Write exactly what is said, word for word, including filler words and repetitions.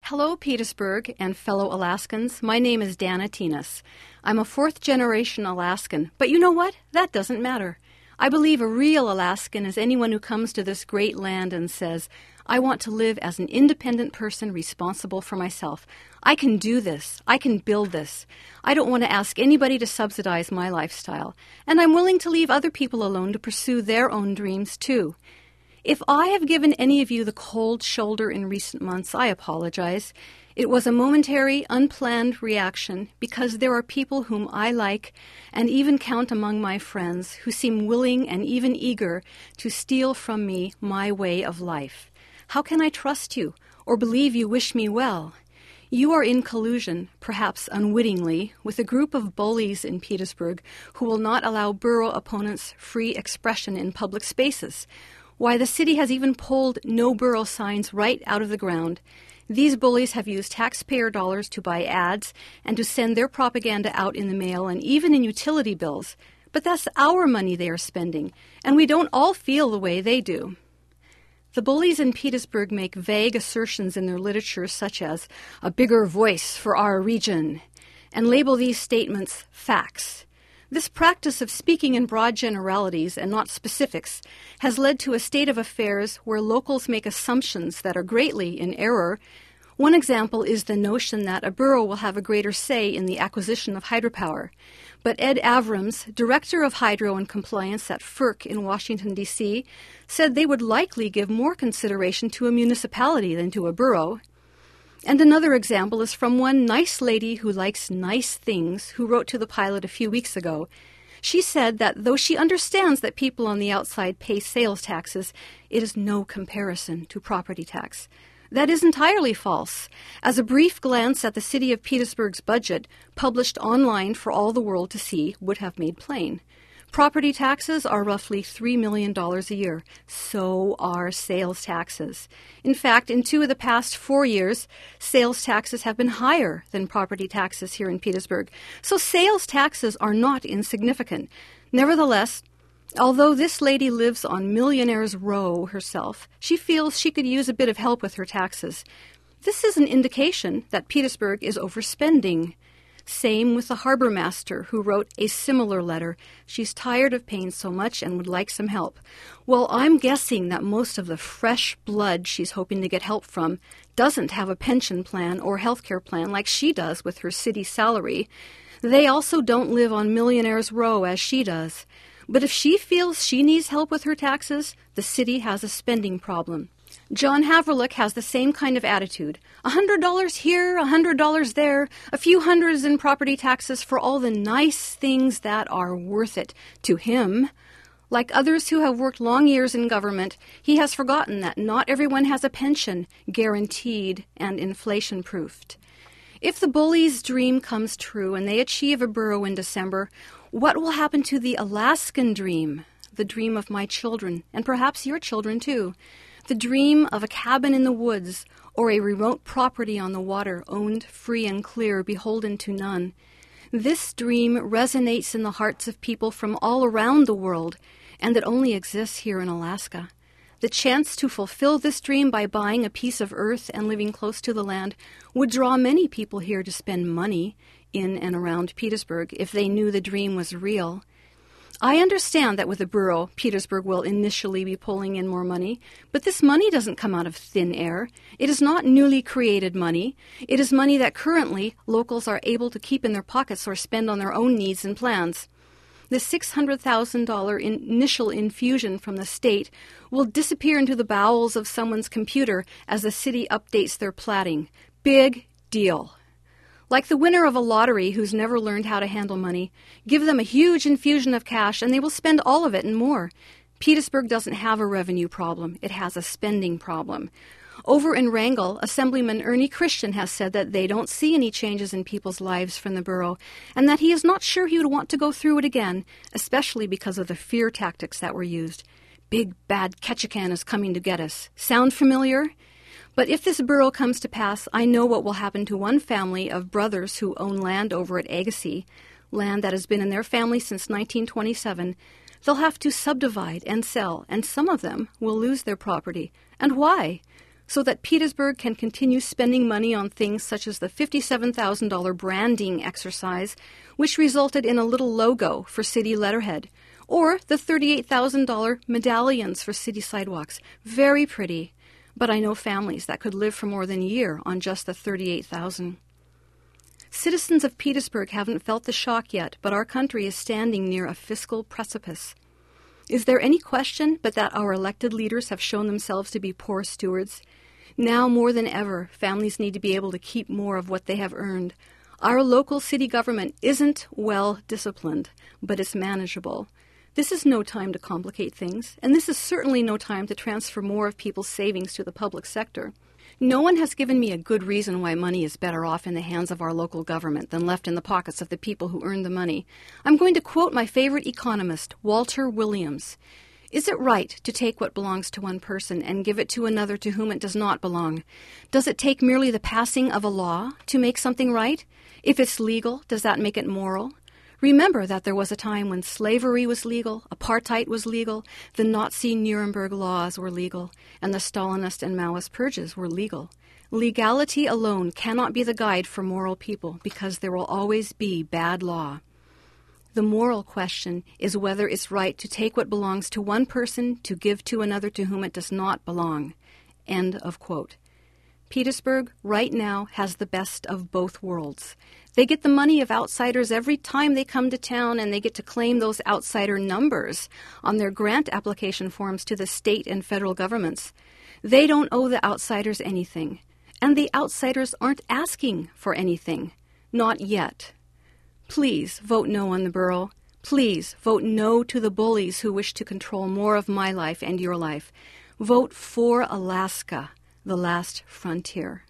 Hello, Petersburg and fellow Alaskans. My name is Dana Tinas. I'm a fourth-generation Alaskan, but you know what? That doesn't matter. I believe a real Alaskan is anyone who comes to this great land and says, I want to live as an independent person responsible for myself. I can do this. I can build this. I don't want to ask anybody to subsidize my lifestyle, and I'm willing to leave other people alone to pursue their own dreams, too. If I have given any of you the cold shoulder in recent months, I apologize. It was a momentary, unplanned reaction because there are people whom I like and even count among my friends who seem willing and even eager to steal from me my way of life. How can I trust you or believe you wish me well? You are in collusion, perhaps unwittingly, with a group of bullies in Petersburg who will not allow borough opponents free expression in public spaces. Why, the city has even pulled no borough signs right out of the ground. These bullies have used taxpayer dollars to buy ads and to send their propaganda out in the mail and even in utility bills. But that's our money they are spending, and we don't all feel the way they do. The bullies in Petersburg make vague assertions in their literature such as a bigger voice for our region, and label these statements facts. This practice of speaking in broad generalities and not specifics has led to a state of affairs where locals make assumptions that are greatly in error. One example is the notion that a borough will have a greater say in the acquisition of hydropower. But Ed Avrams, director of Hydro and Compliance at F E R C in Washington, D C, said they would likely give more consideration to a municipality than to a borough. And another example is from one nice lady who likes nice things who wrote to the pilot a few weeks ago. She said that though she understands that people on the outside pay sales taxes, it is no comparison to property tax. That is entirely false, as a brief glance at the city of Petersburg's budget, published online for all the world to see, would have made plain. Property taxes are roughly three million dollars a year. So are sales taxes. In fact, in two of the past four years, sales taxes have been higher than property taxes here in Petersburg. So sales taxes are not insignificant. Nevertheless, although this lady lives on Millionaire's Row herself, she feels she could use a bit of help with her taxes. This is an indication that Petersburg is overspending. Same with the harbor master who wrote a similar letter. She's tired of paying so much and would like some help. Well, I'm guessing that most of the fresh blood she's hoping to get help from doesn't have a pension plan or health care plan like she does with her city salary. They also don't live on Millionaire's Row as she does. But if she feels she needs help with her taxes, the city has a spending problem. John Havriluk has the same kind of attitude. A hundred dollars here, a hundred dollars there, a few hundreds in property taxes for all the nice things that are worth it to him. Like others who have worked long years in government, he has forgotten that not everyone has a pension, guaranteed and inflation-proofed. If the bully's dream comes true and they achieve a borough in December, what will happen to the Alaskan dream, the dream of my children, and perhaps your children too? The dream of a cabin in the woods or a remote property on the water, owned free and clear, beholden to none. This dream resonates in the hearts of people from all around the world, and it only exists here in Alaska. The chance to fulfill this dream by buying a piece of earth and living close to the land would draw many people here to spend money in and around Petersburg if they knew the dream was real. I understand that with a borough, Petersburg will initially be pulling in more money, but this money doesn't come out of thin air. It is not newly created money. It is money that currently locals are able to keep in their pockets or spend on their own needs and plans. The six hundred thousand dollars initial infusion from the state will disappear into the bowels of someone's computer as the city updates their platting. Big deal. Like the winner of a lottery who's never learned how to handle money, give them a huge infusion of cash and they will spend all of it and more. Petersburg doesn't have a revenue problem. It has a spending problem. Over in Wrangell, Assemblyman Ernie Christian has said that they don't see any changes in people's lives from the borough and that he is not sure he would want to go through it again, especially because of the fear tactics that were used. Big bad Ketchikan is coming to get us. Sound familiar? But if this borough comes to pass, I know what will happen to one family of brothers who own land over at Agassiz, land that has been in their family since nineteen twenty-seven. They'll have to subdivide and sell, and some of them will lose their property. And why? so that Petersburg can continue spending money on things such as the fifty-seven thousand dollars branding exercise, which resulted in a little logo for city letterhead, or the thirty-eight thousand dollars medallions for city sidewalks. Very pretty, but I know families that could live for more than a year on just the thirty-eight thousand dollars. Citizens of Petersburg haven't felt the shock yet, but our country is standing near a fiscal precipice. Is there any question but that our elected leaders have shown themselves to be poor stewards? Now more than ever, families need to be able to keep more of what they have earned. Our local city government isn't well disciplined, but it's manageable. This is no time to complicate things, and this is certainly no time to transfer more of people's savings to the public sector. No one has given me a good reason why money is better off in the hands of our local government than left in the pockets of the people who earn the money. I'm going to quote my favorite economist, Walter Williams. Is it right to take what belongs to one person and give it to another to whom it does not belong? Does it take merely the passing of a law to make something right? If it's legal, does that make it moral? Remember that there was a time when slavery was legal, apartheid was legal, the Nazi Nuremberg laws were legal, and the Stalinist and Maoist purges were legal. Legality alone cannot be the guide for moral people because there will always be bad law. The moral question is whether it's right to take what belongs to one person to give to another to whom it does not belong. End of quote. Petersburg, right now, has the best of both worlds. They get the money of outsiders every time they come to town, and they get to claim those outsider numbers on their grant application forms to the state and federal governments. They don't owe the outsiders anything, and the outsiders aren't asking for anything. Not yet. Please vote no on the borough. Please vote no to the bullies who wish to control more of my life and your life. Vote for Alaska, the last frontier.